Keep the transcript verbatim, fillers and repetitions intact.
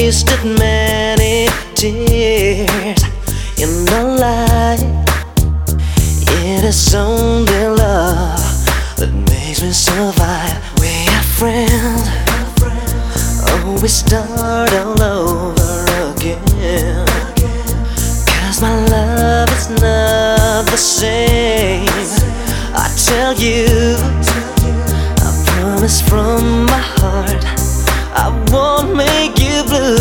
wasted many tears in my life. It is only love that makes me survive. We are friends, oh, we start all over again. Cause my love is not the same. I tell you, I promise from my heart, I won't make you blue.